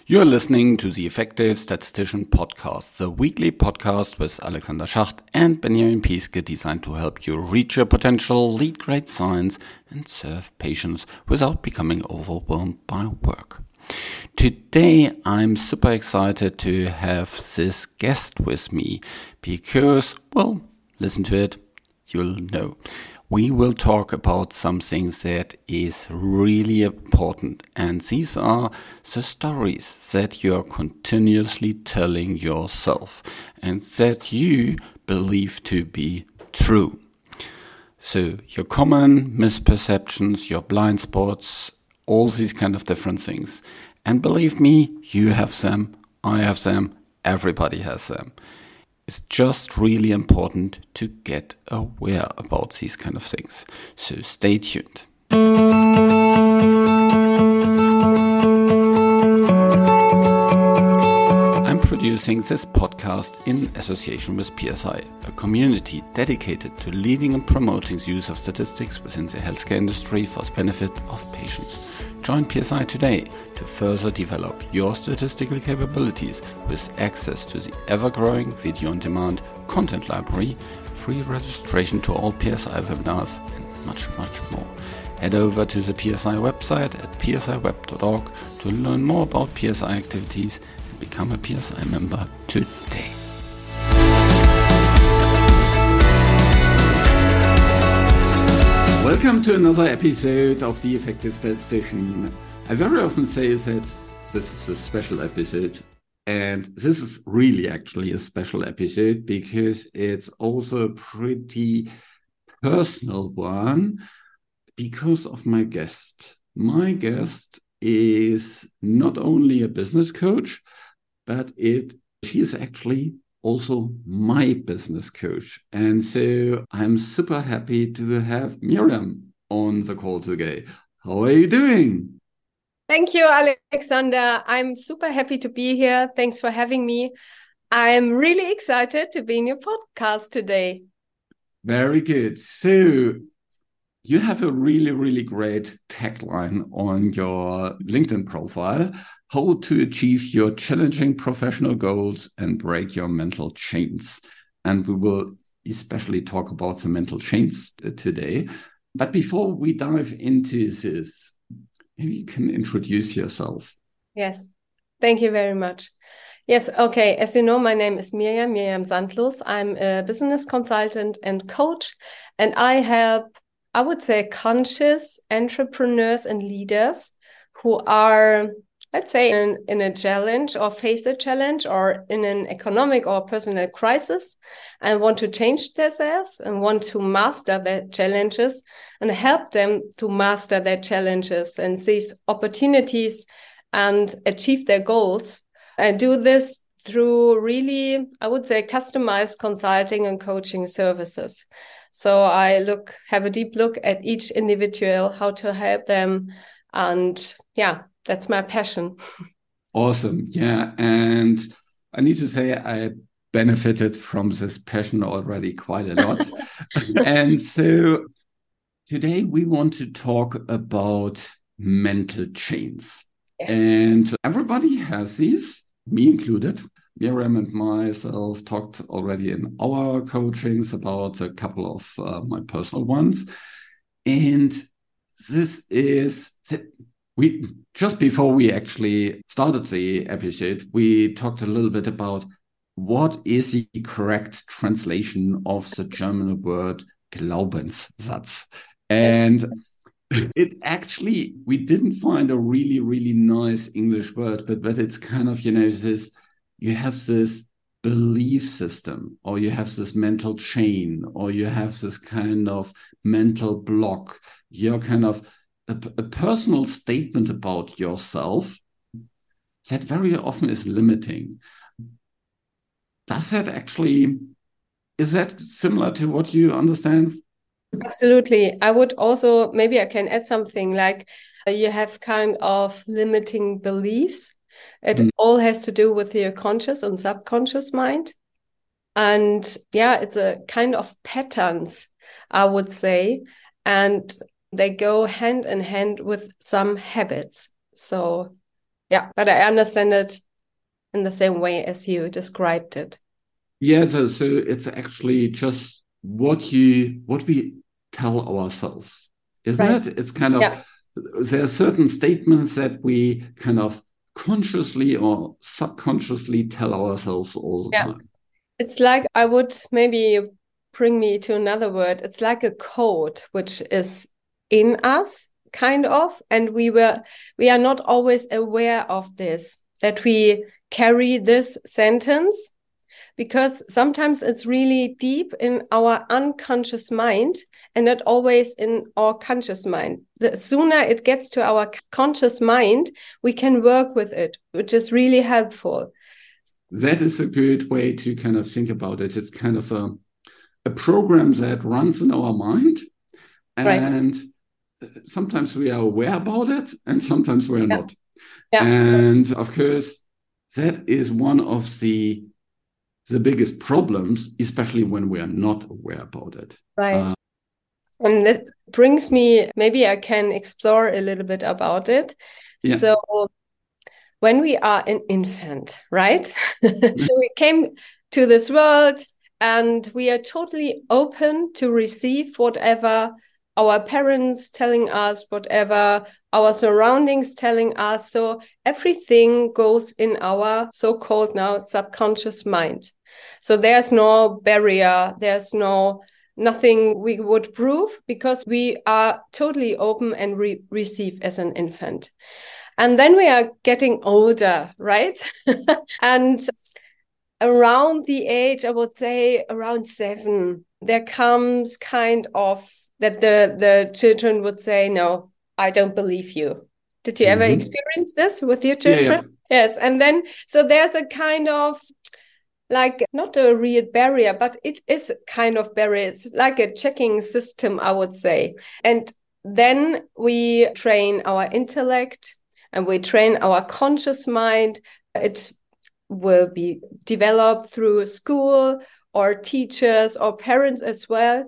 You're listening to the Effective Statistician Podcast, the weekly podcast with Alexander Schacht and Benjamin Piske, designed to help you reach your potential, lead great science, and serve patients without becoming overwhelmed by work. Today, I'm super excited to have this guest with me because, well, listen to it, you'll know. We will talk about something that is really important, and these are the stories that you're continuously telling yourself and that you believe to be true. So your common misperceptions, your blind spots, all these kind of different things. And believe me, you have them, I have them, everybody has them. It's just really important to get aware about these kind of things. So stay tuned. I'm producing this podcast in association with PSI, a community dedicated to leading and promoting the use of statistics within the healthcare industry for the benefit of patients. Join PSI today to further develop your statistical capabilities with access to the ever-growing video-on-demand content library, free registration to all PSI webinars, and much, much more. Head over to the PSI website at psiweb.org to learn more about PSI activities and become a PSI member today. Welcome to another episode of The Effective Statistician. I very often say that this is a special episode, and this is really actually a special episode because it's also a pretty personal one because of my guest. My guest is not only a business coach, but she is actually also my business coach. And so I'm super happy to have Miriam on the call today. How are you doing? Thank you, Alexander. I'm super happy to be here. Thanks for having me. I'm really excited to be in your podcast today. Very good. So you have a really, really great tagline on your LinkedIn profile: how to achieve your challenging professional goals and break your mental chains. And we will especially talk about the mental chains today. But before we dive into this, maybe you can introduce yourself. Yes, thank you very much. Yes, okay. As you know, my name is Miriam Sandlos. I'm a business consultant and coach, and I help, I would say, conscious entrepreneurs and leaders who are, let's say, in a challenge or face a challenge or in an economic or personal crisis and want to change themselves and want to master their challenges and help them to master their challenges and seize opportunities and achieve their goals. I do this through really, I would say, customized consulting and coaching services. So I have a deep look at each individual, how to help them. And yeah, that's my passion. Awesome. Yeah. And I need to say I benefited from this passion already quite a lot. And so today we want to talk about mental chains. Yeah. And everybody has these, me included. Miriam and myself talked already in our coachings about a couple of my personal ones. And this is... just before we actually started the episode, we talked a little bit about what is the correct translation of the German word Glaubenssatz. And it's actually, we didn't find a really, really nice English word, but it's kind of, this, you have this belief system, or you have this mental chain, or you have this kind of mental block. You're kind of a personal statement about yourself that very often is limiting. Is that similar to what you understand? Absolutely. I would also, maybe I can add something like you have kind of limiting beliefs. It all has to do with your conscious and subconscious mind. And yeah, it's a kind of patterns, I would say. And they go hand in hand with some habits. So Yeah, but I understand it in the same way as you described it. Yeah, so it's actually just what we tell ourselves, isn't Right. it? It's kind Yeah. of, there are certain statements that we kind of consciously or subconsciously tell ourselves all the Yeah. time. It's like, I would maybe bring me to another word. It's like a code which is in us, kind of, and we are not always aware of this, that we carry this sentence, because sometimes it's really deep in our unconscious mind and not always in our conscious mind. The sooner it gets to our conscious mind, we can work with it, which is really helpful. That is a good way to kind of think about it. It's kind of a program that runs in our mind, Right. and sometimes we are aware about it and sometimes we are Yeah. not. Yeah. And of course, that is one of the biggest problems, especially when we are not aware about it. Right. And that brings me, maybe I can explore a little bit about it. Yeah. So when we are an infant, right? We came to this world and we are totally open to receive whatever our parents telling us, whatever our surroundings telling us. So everything goes in our so-called now subconscious mind. So there's no barrier, there's nothing we would prove, because we are totally open and receive as an infant. And then we are getting older, right? And around the age, I would say around 7, there comes kind of that the children would say, no, I don't believe you. Did you ever experience this with your children? Yeah. Yes. And then, so there's a kind of, like, not a real barrier, but it is a kind of barrier. It's like a checking system, I would say. And then we train our intellect and we train our conscious mind. It will be developed through school or teachers or parents as well.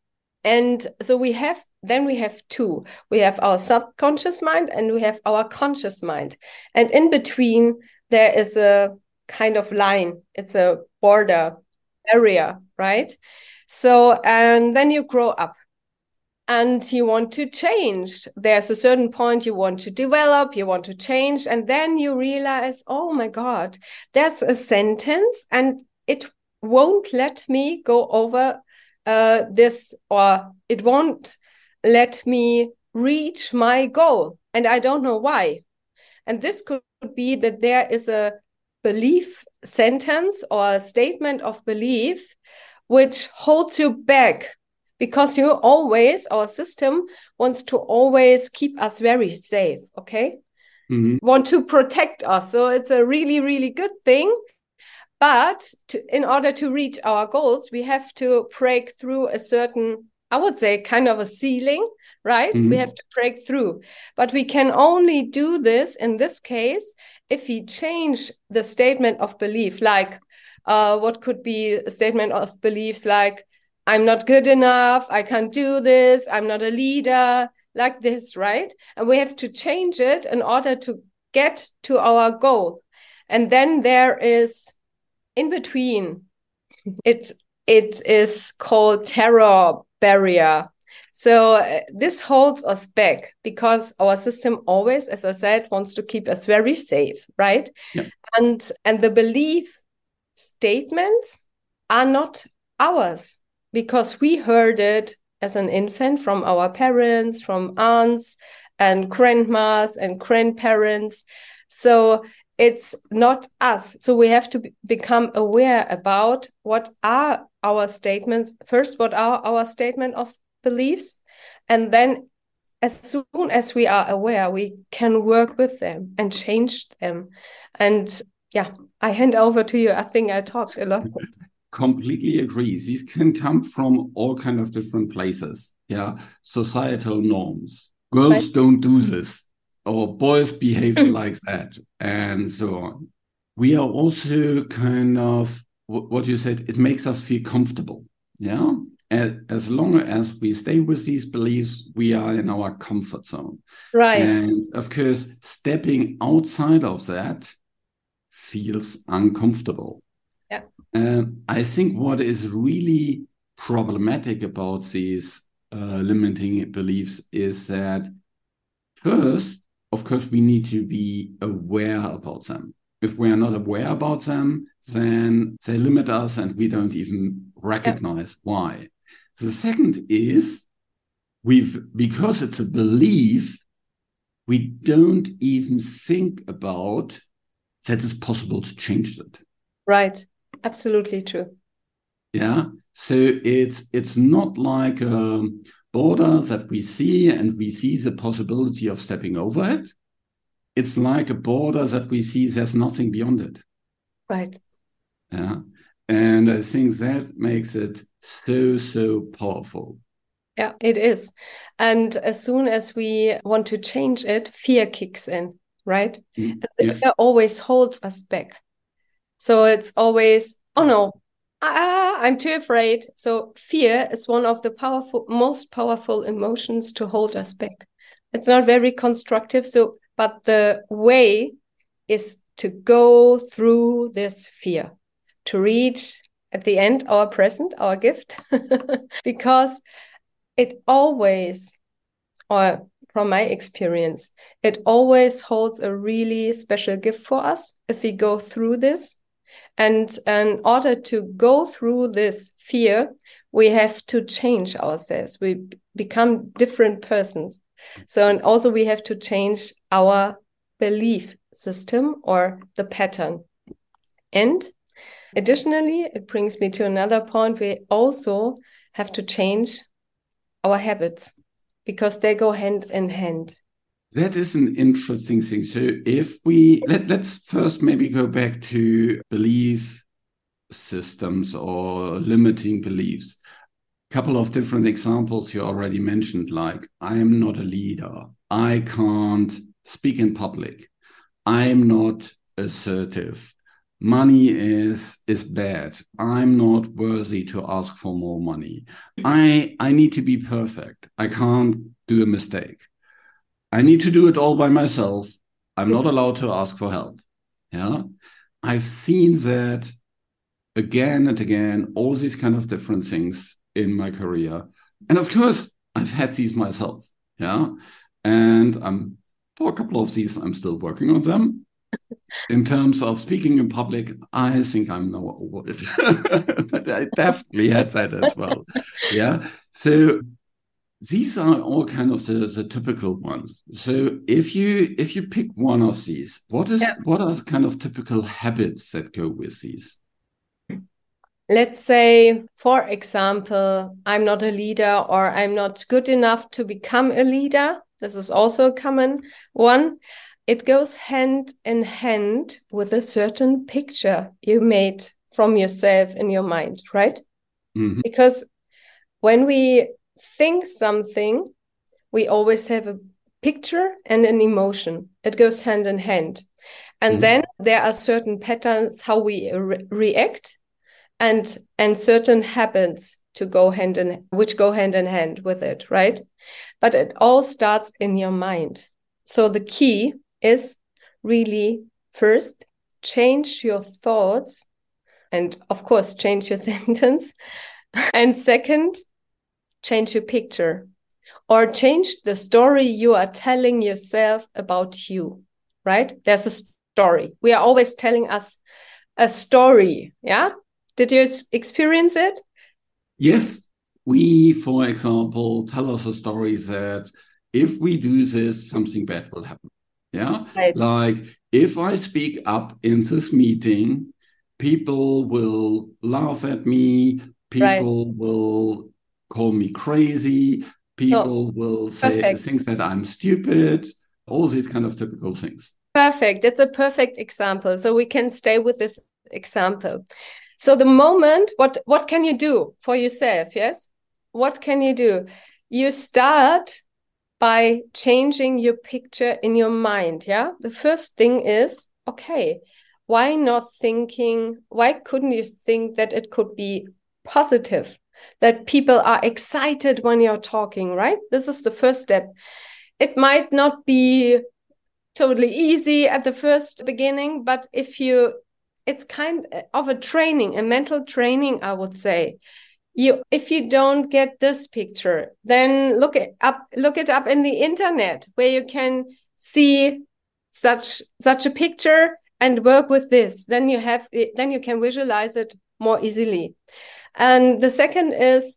And so we have two. We have our subconscious mind and we have our conscious mind. And in between, there is a kind of line. It's a border area, right? So, and then you grow up and you want to change. There's a certain point you want to develop, you want to change. And then you realize, oh my God, there's a sentence and it won't let me go over this, or it won't let me reach my goal. And I don't know why. And this could be that there is a belief sentence or a statement of belief which holds you back, because our system wants to always keep us very safe, okay? Want to protect us. So it's a really, really good thing. But in order to reach our goals, we have to break through a certain, I would say, kind of a ceiling, right? We have to break through. But we can only do this in this case if we change the statement of belief. Like, what could be a statement of beliefs like, I'm not good enough, I can't do this, I'm not a leader, like this, right? And we have to change it in order to get to our goal. And then there is, in between, it is called terror barrier. So this holds us back because our system always, as I said, wants to keep us very safe, right? Yeah. And the belief statements are not ours, because we heard it as an infant from our parents, from aunts and grandmas and grandparents. So it's not us. So we have to become aware about what are our statements. First, what are our statement of beliefs? And then as soon as we are aware, we can work with them and change them. And yeah, I hand over to you. I think I talked a lot. Completely agree. These can come from all kind of different places. Yeah. Societal norms. Girls don't do this, or boys behave like that, and so on. We are also kind of what you said, it makes us feel comfortable. Yeah. as long as we stay with these beliefs, we are in our comfort zone. Right. And of course, stepping outside of that feels uncomfortable. Yeah. I think what is really problematic about these limiting beliefs is that first, of course, we need to be aware about them. If we are not aware about them, then they limit us and we don't even recognize why. The second is because it's a belief, we don't even think about that it's possible to change it. Right. Absolutely true. Yeah. So it's not like a border that we see and we see the possibility of stepping over it. It's like a border that we see there's nothing beyond it. Right. Yeah. And I think that makes it so powerful. Yeah, it is. And as soon as we want to change it, fear kicks in, right? And the fear always holds us back. So it's always, oh no, I'm too afraid. So fear is one of the most powerful emotions to hold us back. It's not very constructive. But the way is to go through this fear, to reach at the end our present, our gift, because it always, or from my experience, it always holds a really special gift for us if we go through this. And in order to go through this fear, we have to change ourselves. We become different persons. So, and also we have to change our belief system or the pattern. And additionally, it brings me to another point. We also have to change our habits because they go hand in hand. That is an interesting thing. So if let's first maybe go back to belief systems or limiting beliefs. A couple of different examples you already mentioned, like I am not a leader. I can't speak in public. I'm not assertive. Money is bad. I'm not worthy to ask for more money. I need to be perfect. I can't do a mistake. I need to do it all by myself. I'm not allowed to ask for help. Yeah. I've seen that again and again, all these kind of different things in my career. And of course, I've had these myself. Yeah. And for a couple of these, I'm still working on them. In terms of speaking in public, I think I'm now over it. But I definitely had that as well. Yeah. So these are all kind of the typical ones. So if you pick one of these, what are the kind of typical habits that go with these? Let's say, for example, I'm not a leader or I'm not good enough to become a leader. This is also a common one. It goes hand in hand with a certain picture you made from yourself in your mind, right? Mm-hmm. Because when we think something, we always have a picture and an emotion. It goes hand in hand. And then there are certain patterns how we react and certain habits which go hand in hand with it, right? But it all starts in your mind. So the key is really first, change your thoughts and of course, change your sentence. And second, change your picture or change the story you are telling yourself about you, right? There's a story. We are always telling us a story. Yeah. Did you experience it? Yes. We, for example, tell us a story that if we do this, something bad will happen. Yeah. Right. Like if I speak up in this meeting, people will laugh at me. People will call me crazy. People will say things that I'm stupid, all these kind of typical things. Perfect. That's a perfect example. So we can stay with this example. So the moment, what can you do for yourself? Yes. What can you do? You start by changing your picture in your mind. Yeah. The first thing is, okay, why couldn't you think that it could be positive? that people are excited when you're talking, right? This is the first step. It might not be totally easy at the first beginning, but it's kind of a training, a mental training, I would say. If you don't get this picture, then look it up in the internet where you can see such a picture and work with this. Then you can visualize it more easily. And the second is,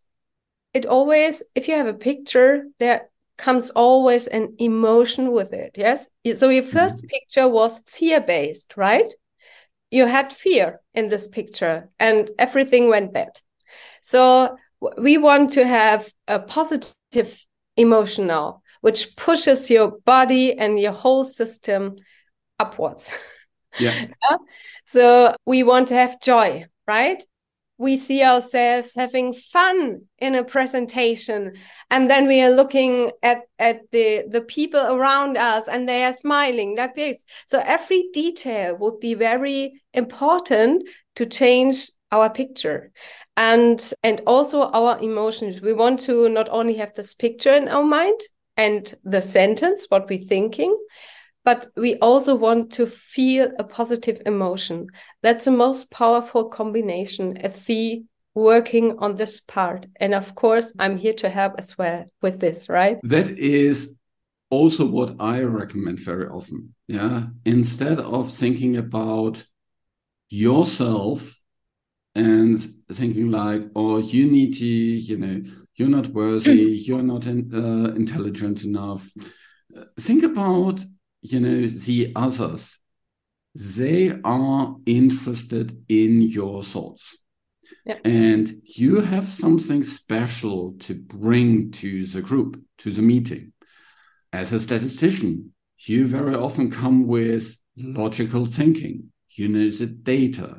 if you have a picture, there comes always an emotion with it. Yes. So your first picture was fear-based, right? You had fear in this picture and everything went bad. So we want to have a positive emotion now, which pushes your body and your whole system upwards. Yeah. So we want to have joy, right? We see ourselves having fun in a presentation, and then we are looking at the people around us and they are smiling like this. So every detail would be very important to change our picture and also our emotions. We want to not only have this picture in our mind and the sentence, what we're thinking, but we also want to feel a positive emotion. That's the most powerful combination if we working on this part. And of course, I'm here to help as well with this, right? That is also what I recommend very often. Yeah. Instead of thinking about yourself and thinking like, oh, you need to, you're not worthy, you're not intelligent enough. Think about, the others. They are interested in your thoughts. Yeah. And you have something special to bring to the group, to the meeting. As a statistician, you very often come with logical thinking. You know the data,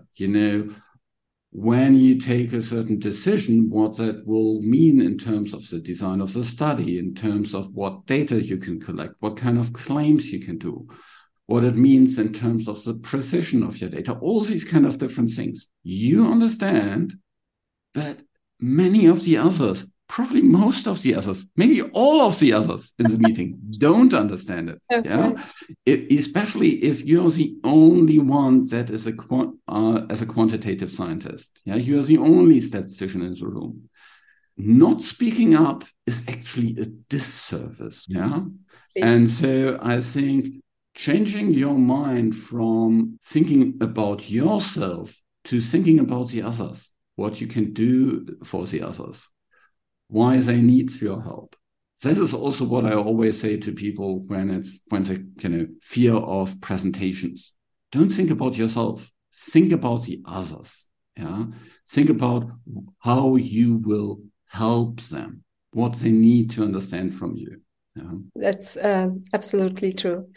when you take a certain decision, what that will mean in terms of the design of the study, in terms of what data you can collect, what kind of claims you can do, what it means in terms of the precision of your data, all these kind of different things. You understand, but many of the others, probably most of the others, maybe all of the others in the meeting don't understand it. Okay. Yeah, especially if you're the only one that is as a quantitative scientist. Yeah, you're the only statistician in the room. Not speaking up is actually a disservice. Yeah, and so I think changing your mind from thinking about yourself to thinking about the others, what you can do for the others, why they need your help. This is also what I always say to people when they fear of presentations. Don't think about yourself. Think about the others. Yeah. Think about how you will help them, what they need to understand from you. Yeah. That's absolutely true.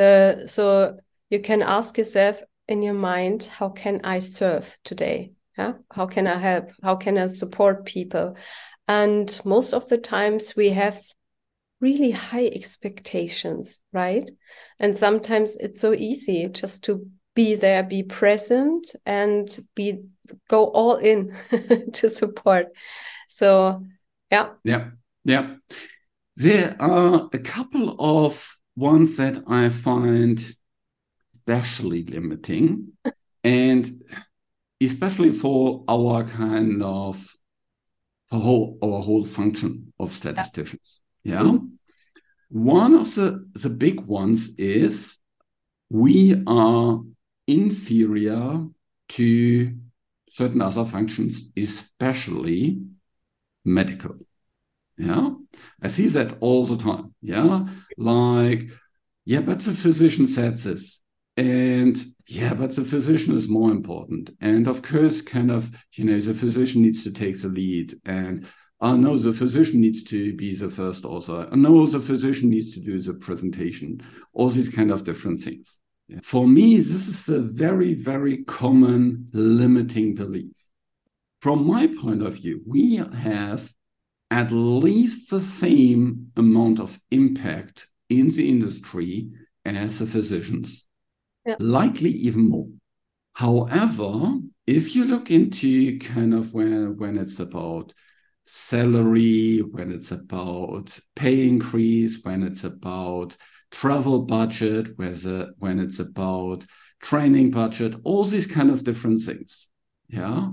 So you can ask yourself in your mind, how can I serve today? Yeah. How can I help? How can I support people? And most of the times we have really high expectations, right? And sometimes it's so easy just to be there, be present, and go all in to support. So, yeah. Yeah, yeah. There are a couple of ones that I find especially limiting, and especially for our kind of our whole function of statisticians. Yeah. Mm-hmm. One of the big ones is we are inferior to certain other functions, especially medical. Yeah. I see that all the time. Yeah. Like, yeah, but the physician said this. And yeah, but the physician is more important. And of course, the physician needs to take the lead. And no, the physician needs to be the first author. No, the physician needs to do the presentation. All these kind of different things. Yeah. For me, this is a very, very common limiting belief. From my point of view, we have at least the same amount of impact in the industry as the physicians. Yeah. Likely even more. However, if you look into kind of when it's about salary, when it's about pay increase, when it's about travel budget, when it's about training budget, all these kind of different things. Yeah.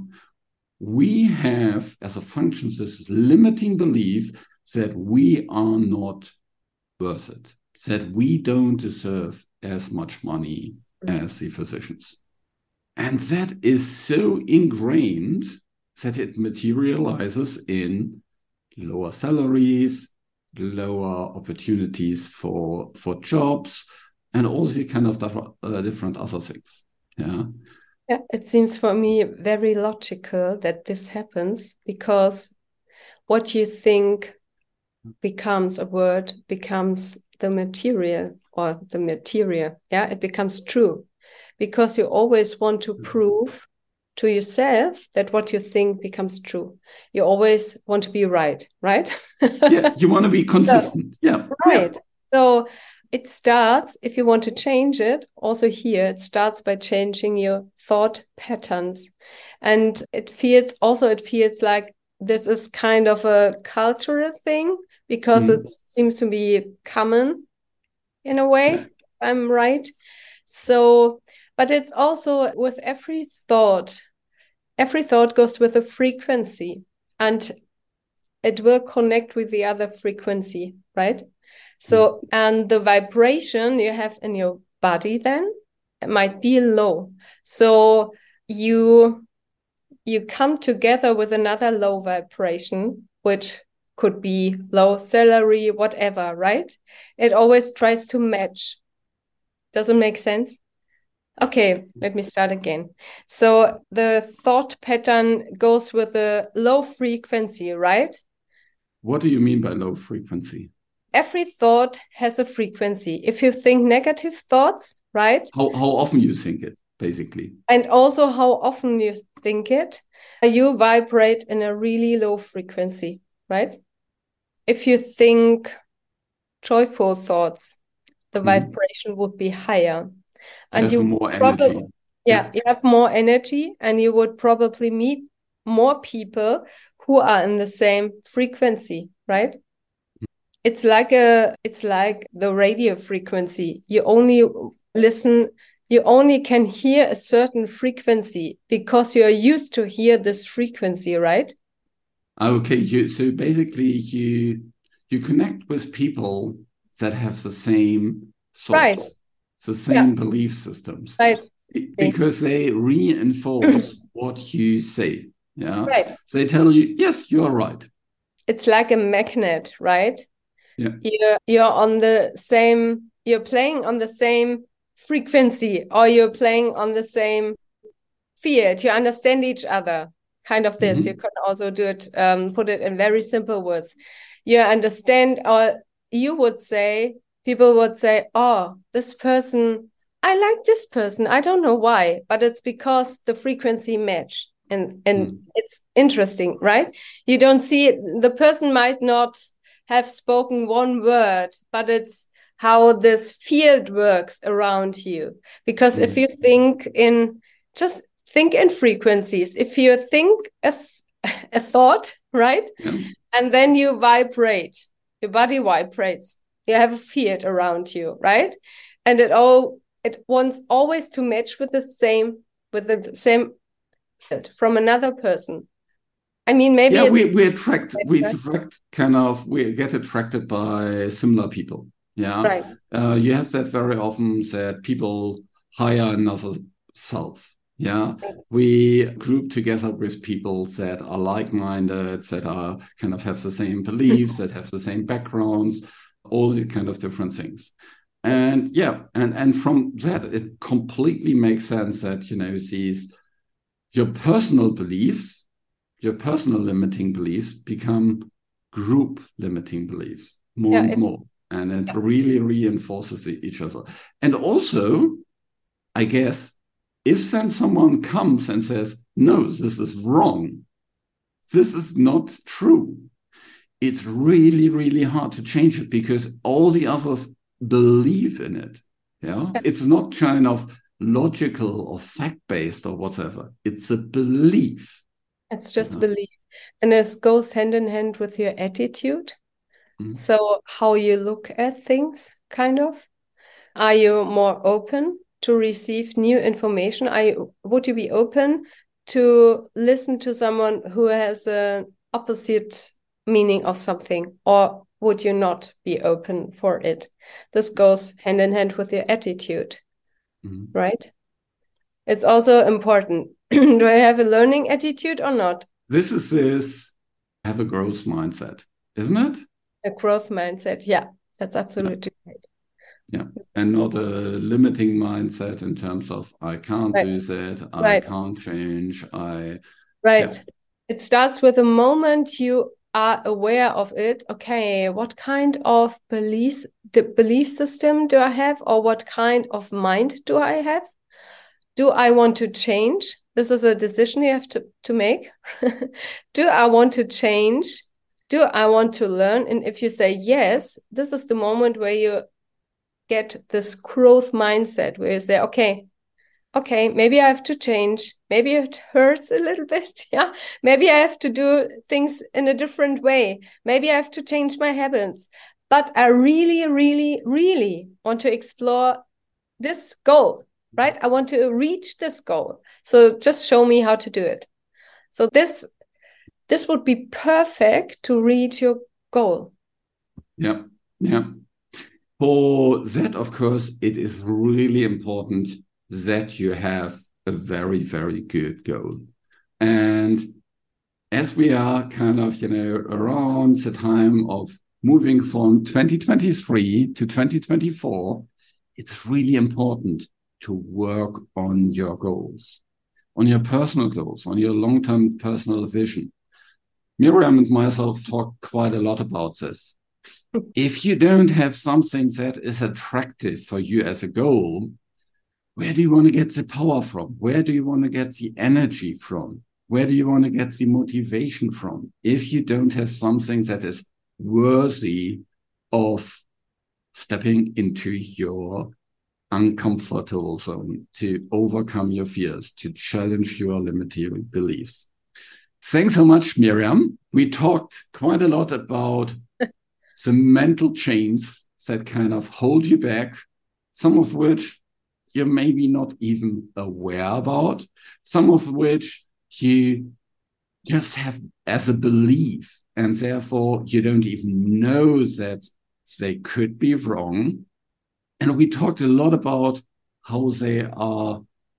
We have, as a function, this limiting belief that we are not worth it, that we don't deserve as much money as the physicians. And that is so ingrained that it materializes in lower salaries, lower opportunities for jobs, and all the kind of different other things. Yeah. Yeah, it seems for me very logical that this happens, because what you think becomes a word, becomes the material, or the material. Yeah, it becomes true, because you always want to prove to yourself that what you think becomes true. You always want to be right? Yeah, you want to be consistent. Yeah, right. Yeah. So it starts, if you want to change it, also here, it starts by changing your thought patterns. And it feels like this is kind of a cultural thing, because it seems to be common in a way. Yeah. I'm right. So, but it's also with every thought goes with a frequency, and it will connect with the other frequency, right? So, and the vibration you have in your body then, it might be low. So you come together with another low vibration, which could be low salary, whatever, right? It always tries to match. Does it make sense? Okay, let me start again. So the thought pattern goes with a low frequency, right? What do you mean by low frequency? Every thought has a frequency. If you think negative thoughts, right? How often you think it, basically. And also how often you think it, you vibrate in a really low frequency, right? If you think joyful thoughts, the vibration would be higher. And you have more energy. You have more energy, and you would probably meet more people who are in the same frequency, right? It's like the radio frequency. You only can hear a certain frequency because you're used to hear this frequency, right? Okay, so basically you connect with people that have the same thoughts, right. the same belief systems, right? Because they reinforce what you say. Yeah, right. They tell you, yes, you are right. It's like a magnet, right? Yeah, you're playing on the same frequency, or you're playing on the same field. You understand each other, kind of this. You can also do it, put it in very simple words. You understand, or people would say, oh, this person, I like this person, I don't know why, but it's because the frequency matched. And it's interesting, right? You don't see it. The person might not have spoken one word, but it's how this field works around you. Because if you think in frequencies, if you think a thought, right? And then you vibrate, your body vibrates, you have a field around you, right? And it wants always to match with the same from another person. I mean, maybe we get attracted by similar people. Yeah, right. You have that very often, that people hire another self. Yeah, we group together with people that are like-minded, that are kind of have the same beliefs, that have the same backgrounds, all these kind of different things. And and from that, it completely makes sense that your personal beliefs, your personal limiting beliefs become group limiting beliefs more and more. And it really reinforces each other. And also, I guess, if then someone comes and says, no, this is wrong, this is not true, it's really, really hard to change it, because all the others believe in it. Yeah, it's not kind of logical or fact-based or whatever. It's a belief. It's just belief. And this goes hand in hand with your attitude. So how you look at things, kind of. Are you more open to receive new information? Would you be open to listen to someone who has an opposite meaning of something, or would you not be open for it? This goes hand in hand with your attitude, right? It's also important. Do I have a learning attitude or not? This is have a growth mindset, isn't it? A growth mindset. Yeah, that's absolutely right. Yeah, and not a limiting mindset in terms of I can't do that, I can't change, It starts with the moment you are aware of it. Okay, what kind of belief system do I have, or what kind of mind do I have? Do I want to change? This is a decision you have to make. Do I want to change? Do I want to learn? And if you say yes, this is the moment where you get this growth mindset, where you say, okay, maybe I have to change. Maybe it hurts a little bit. Yeah. Maybe I have to do things in a different way. Maybe I have to change my habits. But I really, really, really want to explore this goal, right? I want to reach this goal. So just show me how to do it. So this would be perfect to reach your goal. Yeah. Yeah. For that, of course, it is really important that you have a very, very good goal. And as we are kind of, around the time of moving from 2023 to 2024, it's really important to work on your goals, on your personal goals, on your long-term personal vision. Miriam and myself talk quite a lot about this. If you don't have something that is attractive for you as a goal, where do you want to get the power from? Where do you want to get the energy from? Where do you want to get the motivation from? If you don't have something that is worthy of stepping into your uncomfortable zone, to overcome your fears, to challenge your limiting beliefs. Thanks so much, Miriam. We talked quite a lot about the mental chains that kind of hold you back, some of which you're maybe not even aware about, some of which you just have as a belief, and therefore you don't even know that they could be wrong. And we talked a lot about how they are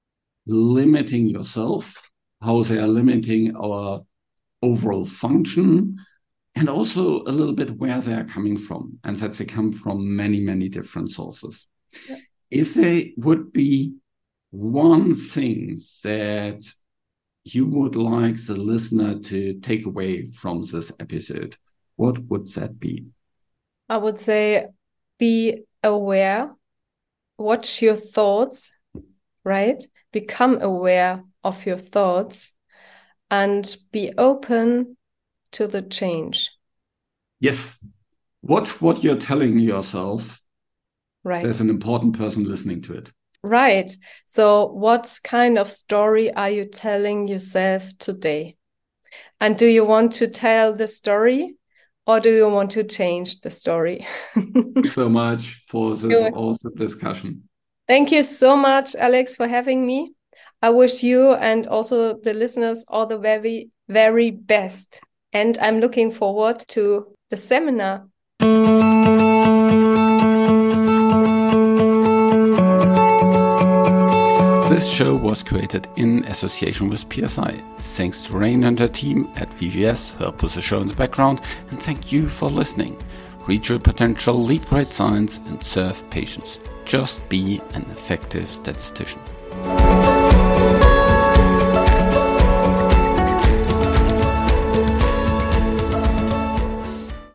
limiting yourself, how they are limiting our overall function, and also a little bit where they are coming from, and that they come from many, many different sources. Yeah. If there would be one thing that you would like the listener to take away from this episode, what would that be? I would say be aware, watch your thoughts, right? Become aware of your thoughts and be open to the change. Yes. Watch what you're telling yourself. Right. There's an important person listening to it. Right. So what kind of story are you telling yourself today? And do you want to tell the story, or do you want to change the story? Thanks so much for this awesome discussion. Thank you so much, Alex, for having me. I wish you and also the listeners all the very, very best. And I'm looking forward to the seminar. This show was created in association with PSI. Thanks to Rain and her team at VVS who helped with the show in the background, and thank you for listening. Reach your potential, lead great science, and serve patients. Just be an effective statistician.